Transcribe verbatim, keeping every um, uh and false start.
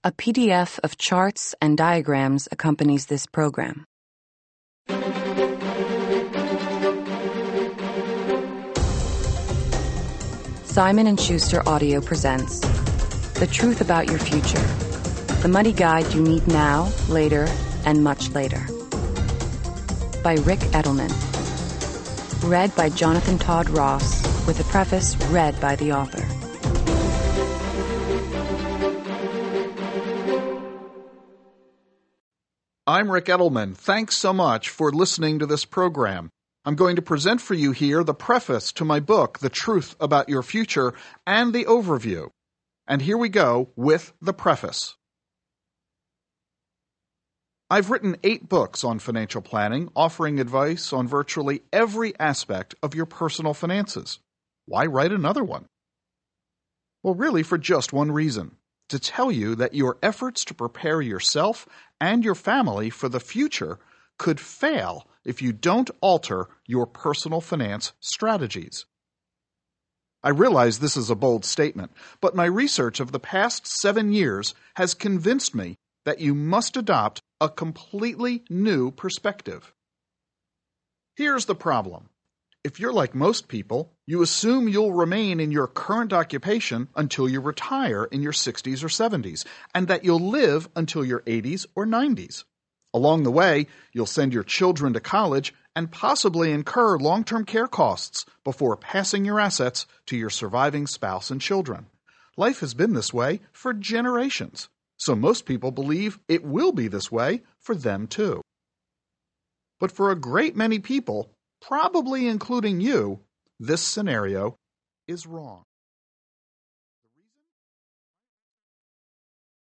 A P D F of charts and diagrams accompanies this program. Simon and Schuster Audio presents The Truth About Your Future, the money guide you need now, later, and much later. By Ric Edelman. Read by Jonathan Todd Ross, with a preface read by the author. I'm Ric Edelman. Thanks so much for listening to this program. I'm going to present for you here the preface to my book, The Truth About Your Future, and the overview. And here we go with the preface. I've written eight books on financial planning, offering advice on virtually every aspect of your personal finances. Why write another one? Well, really for just one reason. To tell you that your efforts to prepare yourself and your family for the future could fail if you don't alter your personal finance strategies. I realize this is a bold statement, but my research of the past seven years has convinced me that you must adopt a completely new perspective. Here's the problem. If you're like most people, you assume you'll remain in your current occupation until you retire in your sixties or seventies, and that you'll live until your eighties or nineties. Along the way, you'll send your children to college and possibly incur long-term care costs before passing your assets to your surviving spouse and children. Life has been this way for generations, so most people believe it will be this way for them too. But for a great many people, probably including you, this scenario is wrong.